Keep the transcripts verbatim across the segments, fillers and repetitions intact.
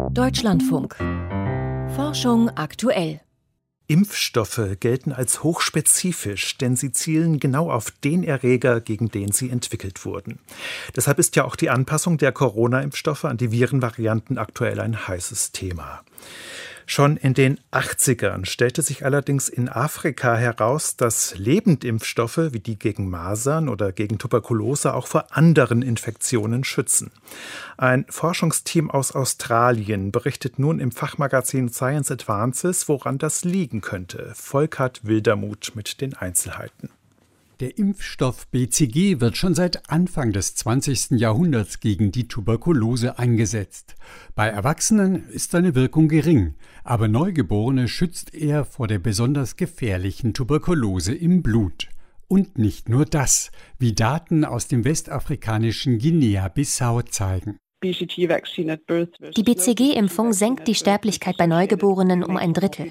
Deutschlandfunk. Forschung aktuell. Impfstoffe gelten als hochspezifisch, denn sie zielen genau auf den Erreger, gegen den sie entwickelt wurden. Deshalb ist ja auch die Anpassung der Corona-Impfstoffe an die Virenvarianten aktuell ein heißes Thema. Schon in den achtzigern stellte sich allerdings in Afrika heraus, dass Lebendimpfstoffe wie die gegen Masern oder gegen Tuberkulose auch vor anderen Infektionen schützen. Ein Forschungsteam aus Australien berichtet nun im Fachmagazin Science Advances, woran das liegen könnte. Volkert Wildermuth mit den Einzelheiten. Der Impfstoff B C G wird schon seit Anfang des zwanzigsten Jahrhunderts gegen die Tuberkulose eingesetzt. Bei Erwachsenen ist seine Wirkung gering, aber Neugeborene schützt er vor der besonders gefährlichen Tuberkulose im Blut. Und nicht nur das, wie Daten aus dem westafrikanischen Guinea-Bissau zeigen. Die B C G-Impfung senkt die Sterblichkeit bei Neugeborenen um ein Drittel.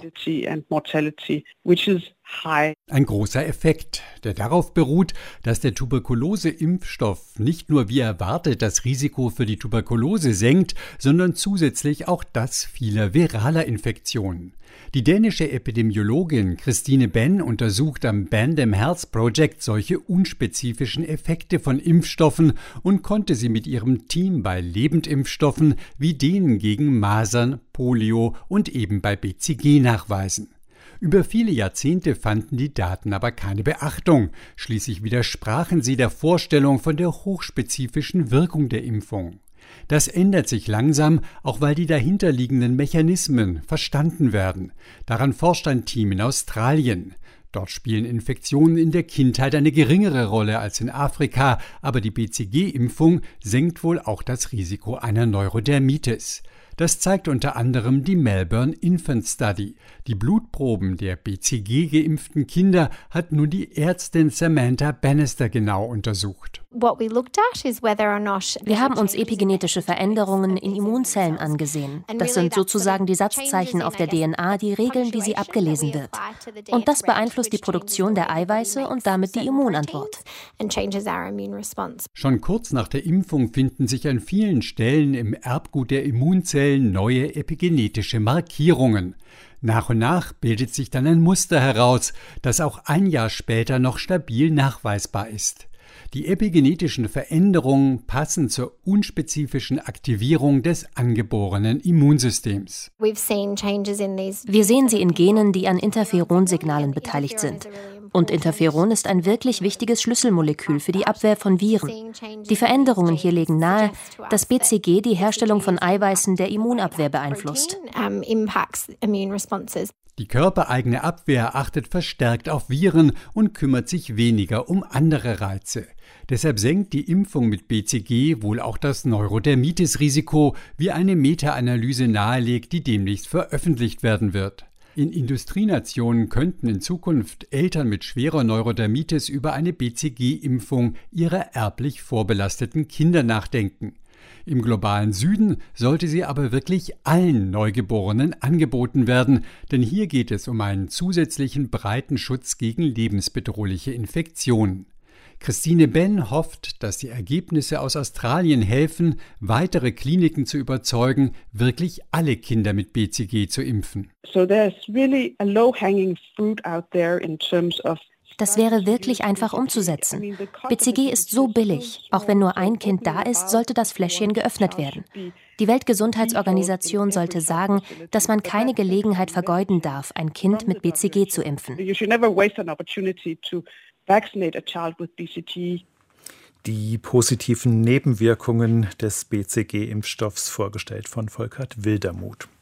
Ein großer Effekt, der darauf beruht, dass der Tuberkulose-Impfstoff nicht nur wie erwartet das Risiko für die Tuberkulose senkt, sondern zusätzlich auch das vieler viraler Infektionen. Die dänische Epidemiologin Christine Benn untersucht am Bandem Health Project solche unspezifischen Effekte von Impfstoffen und konnte sie mit ihrem Team bei Lebendimpfstoffen wie denen gegen Masern, Polio und eben bei B C G nachweisen. Über viele Jahrzehnte fanden die Daten aber keine Beachtung. Schließlich widersprachen sie der Vorstellung von der hochspezifischen Wirkung der Impfung. Das ändert sich langsam, auch weil die dahinterliegenden Mechanismen verstanden werden. Daran forscht ein Team in Australien. Dort spielen Infektionen in der Kindheit eine geringere Rolle als in Afrika, aber die B C G-Impfung senkt wohl auch das Risiko einer Neurodermitis. Das zeigt unter anderem die Melbourne Infant Study. Die Blutproben der B C G-geimpften Kinder hat nun die Ärztin Samantha Bannister genau untersucht. Wir haben uns epigenetische Veränderungen in Immunzellen angesehen. Das sind sozusagen die Satzzeichen auf der D N A, die regeln, wie sie abgelesen wird. Und das beeinflusst die Produktion der Eiweiße und damit die Immunantwort. Schon kurz nach der Impfung finden sich an vielen Stellen im Erbgut der Immunzellen neue epigenetische Markierungen. Nach und nach bildet sich dann ein Muster heraus, das auch ein Jahr später noch stabil nachweisbar ist. Die epigenetischen Veränderungen passen zur unspezifischen Aktivierung des angeborenen Immunsystems. Wir sehen sie in Genen, die an Interferonsignalen beteiligt sind. Und Interferon ist ein wirklich wichtiges Schlüsselmolekül für die Abwehr von Viren. Die Veränderungen hier legen nahe, dass B C G die Herstellung von Eiweißen der Immunabwehr beeinflusst. Die körpereigene Abwehr achtet verstärkt auf Viren und kümmert sich weniger um andere Reize. Deshalb senkt die Impfung mit B C G wohl auch das Neurodermitis-Risiko, wie eine Meta-Analyse nahelegt, die demnächst veröffentlicht werden wird. In Industrienationen könnten in Zukunft Eltern mit schwerer Neurodermitis über eine B C G-Impfung ihrer erblich vorbelasteten Kinder nachdenken. Im globalen Süden sollte sie aber wirklich allen Neugeborenen angeboten werden, denn hier geht es um einen zusätzlichen breiten Schutz gegen lebensbedrohliche Infektionen. Christine Benn hofft, dass die Ergebnisse aus Australien helfen, weitere Kliniken zu überzeugen, wirklich alle Kinder mit B C G zu impfen. So there's really a low-hanging fruit out there in terms of Das wäre wirklich einfach umzusetzen. B C G ist so billig. Auch wenn nur ein Kind da ist, sollte das Fläschchen geöffnet werden. Die Weltgesundheitsorganisation sollte sagen, dass man keine Gelegenheit vergeuden darf, ein Kind mit B C G zu impfen. Die positiven Nebenwirkungen des B C G-Impfstoffs, vorgestellt von Volkert Wildermuth.